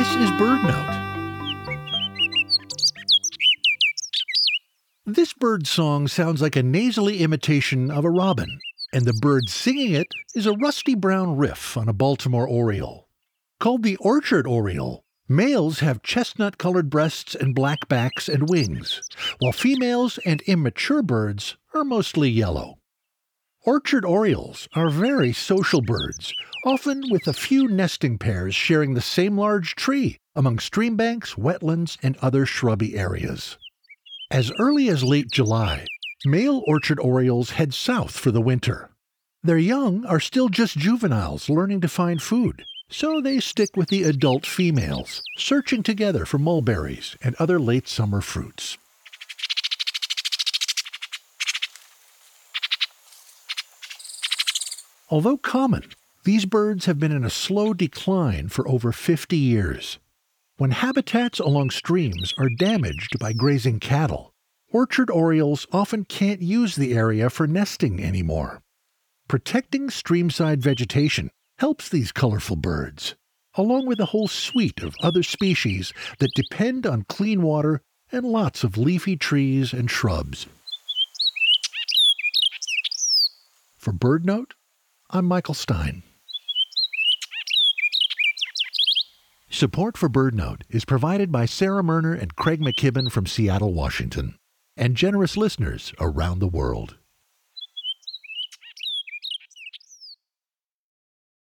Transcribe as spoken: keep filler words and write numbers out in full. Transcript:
This is BirdNote. This bird song sounds like a nasally imitation of a robin, and the bird singing it is a rusty brown riff on a Baltimore oriole. Called the orchard oriole, males have chestnut-colored breasts and black backs and wings, while females and immature birds are mostly yellow. Orchard orioles are very social birds, often with a few nesting pairs sharing the same large tree among stream banks, wetlands, and other shrubby areas. As early as late July, male orchard orioles head south for the winter. Their young are still just juveniles learning to find food, so they stick with the adult females, searching together for mulberries and other late summer fruits. Although common, these birds have been in a slow decline for over fifty years. When habitats along streams are damaged by grazing cattle, orchard orioles often can't use the area for nesting anymore. Protecting streamside vegetation helps these colorful birds, along with a whole suite of other species that depend on clean water and lots of leafy trees and shrubs. For BirdNote, I'm Michael Stein. Support for BirdNote is provided by Sarah Murner and Craig McKibben from Seattle, Washington, and generous listeners around the world.